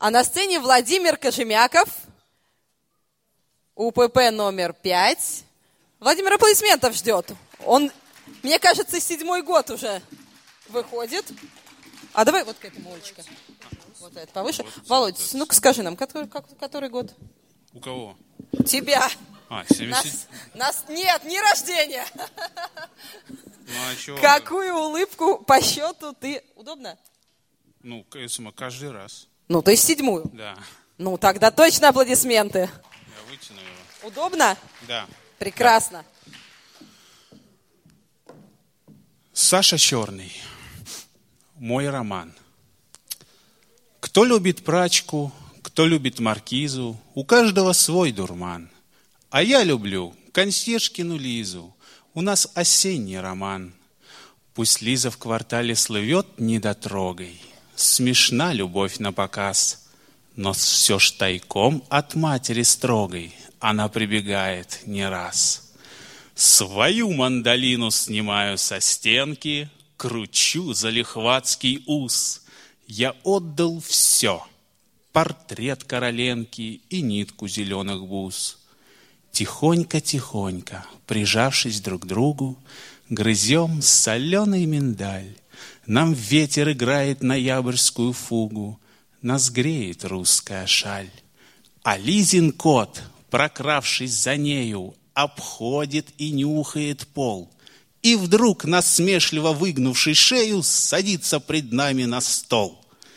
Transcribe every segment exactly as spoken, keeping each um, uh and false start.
А на сцене Владимир Кожемяков, УПП номер пять. Владимир аплодисментов ждет. Он, мне кажется, седьмой год уже выходит. А давай вот к этому, Олечка. Вот это повыше. Вот, Володь, вот ну-ка скажи нам, который, который год? У кого? Тебя. А, семьдесят... Нас, нас нет, не рождения. Ну, а чего? Какую улыбку по счету ты... Удобно? Ну, каждый раз. Ну, то есть седьмую? Да. Ну, тогда точно аплодисменты. Я вытяну его. Удобно? Да. Прекрасно. Да. Саша Черный. Мой роман. Кто любит прачку, кто любит маркизу, у каждого свой дурман. А я люблю консьержкину Лизу, у нас осенний роман. Пусть Лиза в квартале слывет недотрогой, смешна любовь напоказ, но все ж тайком от матери строгой она прибегает не раз. Свою мандолину снимаю со стенки, кручу залихватский ус. Я отдал все, портрет Короленки и нитку зеленых бус. Тихонько-тихонько, прижавшись друг к другу, грызем соленый миндаль. Нам ветер играет ноябрьскую фугу, нас греет русская шаль. А Лизин кот, прокравшись за нею, обходит и нюхает пол. И вдруг, насмешливо выгнувший шею, садится пред нами на стол.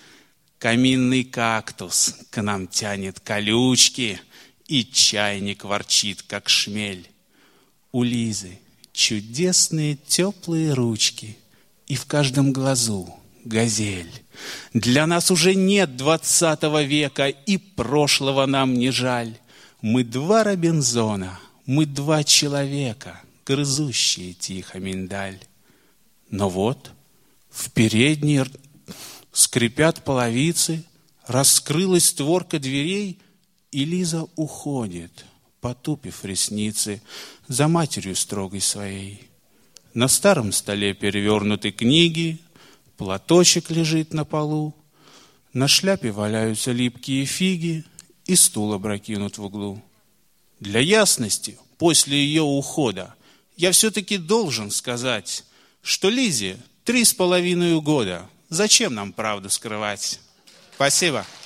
Каминный кактус к нам тянет колючки, и чайник ворчит, как шмель. У Лизы чудесные теплые ручки, и в каждом глазу газель. Для нас уже нет двадцатого века, и прошлого нам не жаль. Мы два Робинзона, мы два человека, грызущие тихо миндаль. Но вот в передней скрипят половицы, раскрылась створка дверей, и Лиза уходит, потупив ресницы, за матерью строгой своей. На старом столе перевернуты книги, платочек лежит на полу, на шляпе валяются липкие фиги, и стул опрокинут в углу. Для ясности, после ее ухода, я все-таки должен сказать, что Лизе три с половиной года. Зачем нам правду скрывать? Спасибо.